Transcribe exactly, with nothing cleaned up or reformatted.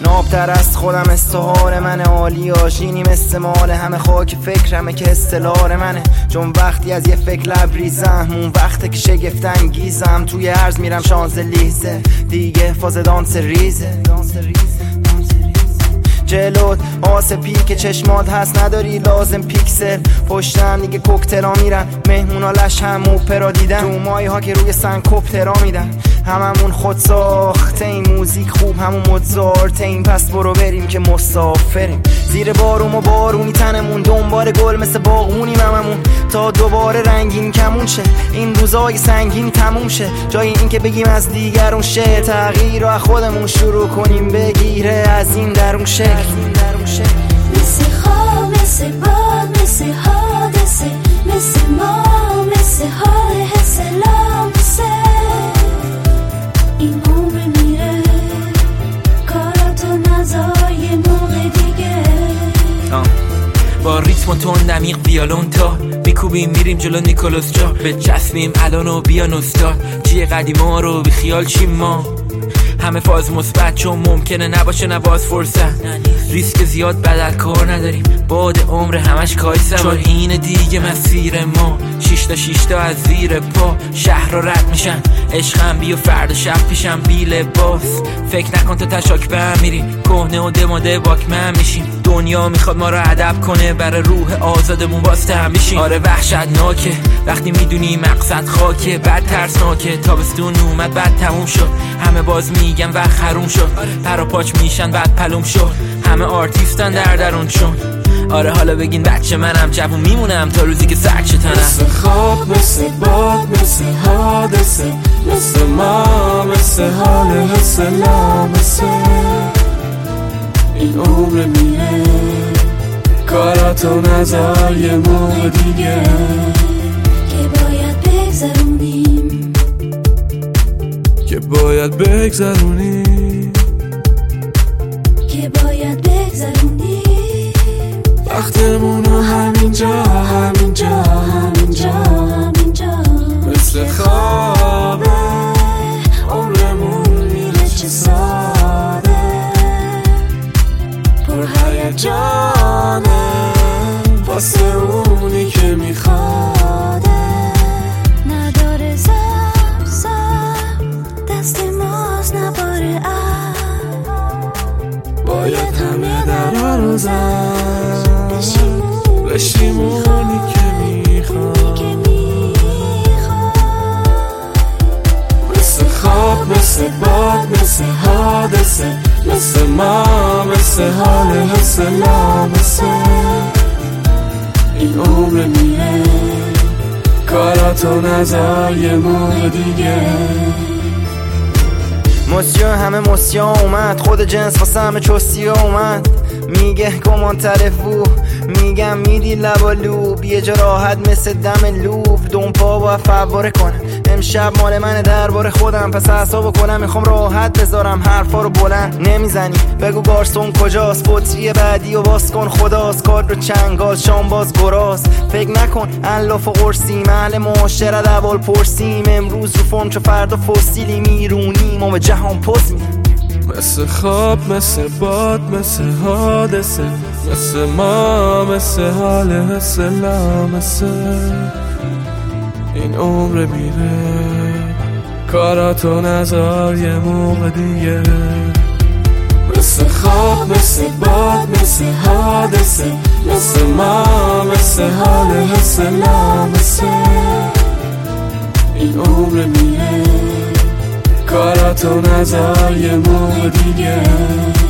نابتر از خودم استحال منه، عالی آشینی مثل مال همه، خاک فکرمه که استلار منه، چون وقتی از یه فکر لبریزم اون وقته که شگفت انگیزم، توی عرض میرم شانزلیزه دیگه فاز دانس ریزه، جلوت آسپی که چشمات هست نداری لازم پیکسل، پشتم دیگه کوکتلا میرن، مهمونا لش هم اوپرا دیدن، تو مایی ها که روی سنکوپ ترا میدن، هممون خود ساخته این موزیک خوب همون مدزارته این، پس برو بریم که مسافریم زیر بارون و بارونی تنمون، دنبال گل مثل باغونیم هممون تا دوباره رنگین کمون شه، این روزای سنگین تموم شه، جای این که بگیم از دیگرون شه، تغییر رو از خودمون شروع کنیم بگیره از این درون شکل. مثل خواب مثل باد مثل حادثه، مثل ما مثل حال حس لامسه، این عمر میره کاراتو نذار یه موقع دیگه. با ریتم و تون دمیق ویالون تا میکوبیم میریم جلو نیکولوس جا، به چسبیم الان و بیا نوستاد چیه قدیما رو بی خیال چیم ما، همه فاز مثبت چون ممکنه نباشه نباز فرصت، ریسک زیاد بدل کار نداریم باد عمر همش کایسم، چون این دیگه مسیر ما، شیشتا شیشتا از زیر پا شهر رو رد میشن، عشقم بی و فرد شب پیشم بی لباس، فکر نکن تو تشاک به هم میری کهنه و دماده واکمن میشیم، دنیا میخواد ما رو ادب کنه برای روح آزادمون باسته هم میشیم، آره وحشتناکه وقتی میدونی مقصد خاکه، بعد ترسناکه تابستون اومد بعد تموم شد، همه باز میگن وقت حروم شد، پرا پاچ میشن بعد پلوم شد، همه آرتیستن در درون چون، آره حالا بگین بچه منم جوون میمونم تا روزی که سرک شتنم، مثل خواب مثل باد مثل حادثه، مثل ما مثل حال حس لامسه، این عمر میره کاراتو نذار یه موقع دیگه، که باید بگذرونیم که باید بگذرونیم که باید بگذرونیم وقتمونو همینجا همینجا همینجا همینجا، مثل خوابه عمرمون میره چه ساده، پر هیجانه واسه اونی که میخواده، نداره زم زم دست ماست نباره ام، باید همه درها رو زد بشیم اونی که میخواد، مثل خواب مثل باد مثل حادثه، مثل ما مثل حال حس لامسه، این عمر میره کاراتو نذار یه موقع دیگه، مسیو همه مسیا اومد خود جنس واسه همه چستی اومد، میگه گمان تلفو میگم میدی لبا لوب، یه جا راحت مثل دم لوب، دونپا با فواره کنم، امشب مال منه درباره خودم، پس اعصابو کنم میخوام راحت بذارم حرفا رو بلند، نمیزنی بگو گارسون کجاست، بطری بعدی و باز کن خداست، کارد رو چنگاز شام باز گراز، فکر نکن الاف و قرصی محل معاشرت اول پرسیم، امروز رو فرم چو فردا فسیلی میرونیم و به جهان پس میدیم، مثل خواب مثل باد مثل حادثه، مثل ما مثل حال حس لامسه، این عمر میره کاراتو نذار یه موقع دیگه، مثل خواب مثل باد مثل حادثه، مثل ما مثل حال حس لامسه، این عمر میره کاراتو نذار یه موقع دیگه.